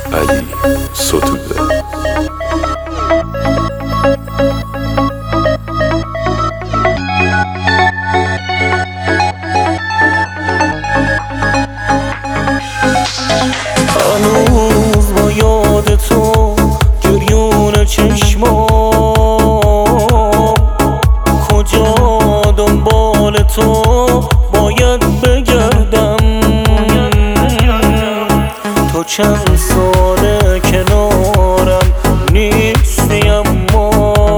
علی ستوده. هنوز با یاد تو گریون چشمام، کجا دنبال تو باید بگردم. تو چند ساله کنارم نیستی، اما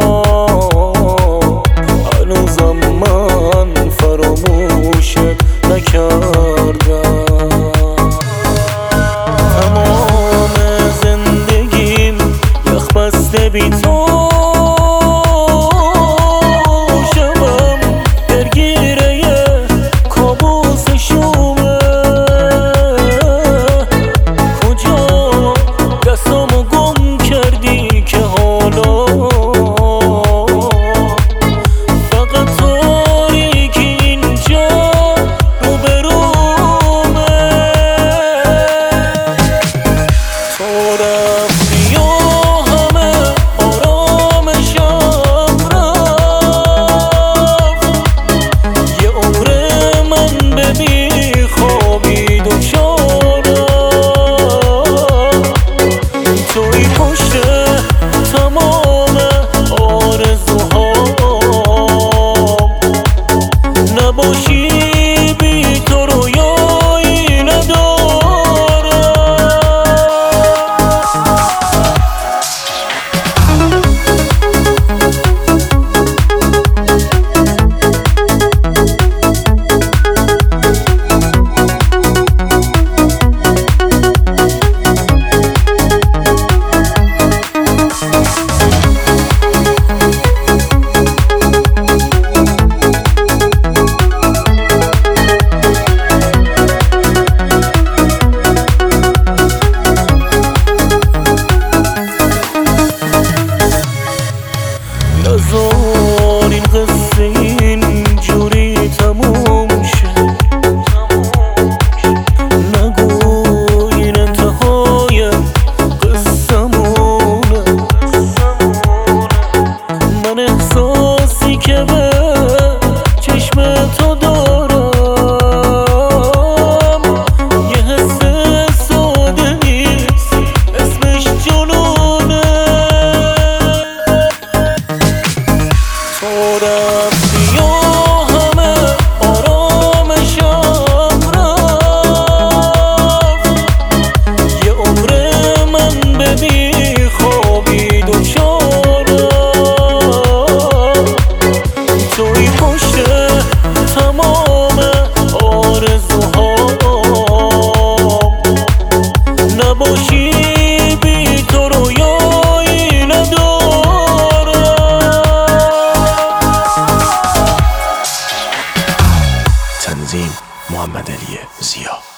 هنوزم من فراموشت نکردم. تمام زندگیم یخ بسته بی تو، شبم درگیره یه کابوس شومه. کجا دستامو گم کردی که حالا فقط تاریکی اینجا روبرومه. تو رفتی و همه آرامشم رفت، یه عمر من به بیخوابی دوچارم. توی پشت تمام آرزوهام، نباشی بی تو رویایی ندارم. نذار این قصه اینجوری تموم شه، نگو این انتهای قصه‌مونه. من احساسی که به چشم تو دارم یه حس ساده نیست، اسمش جنونه. تو رفتی و همه آرامشم رفت، یه عمر من به بیخوابی دوچارم. توی پشت تمام آرزوهام، نباشی بی تو رویایی ندارم. تنظیم محمد علی زیا.